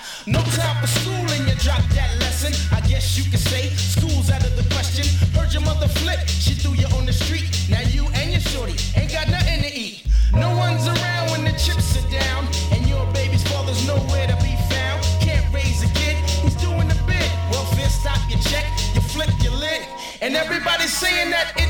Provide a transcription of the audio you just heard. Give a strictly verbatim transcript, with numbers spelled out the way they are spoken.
No time for school and you dropped that lesson. I guess you could say school's out of the question. Heard your mother flip, she threw you on the street. Now you and your shorty ain't got nothing to eat. No one's around when the chips are down, and your baby's father's nowhere to be found. Can't raise a kid, he's doing the bid. Welfare stop, you check, you flip your lid, and everybody's saying that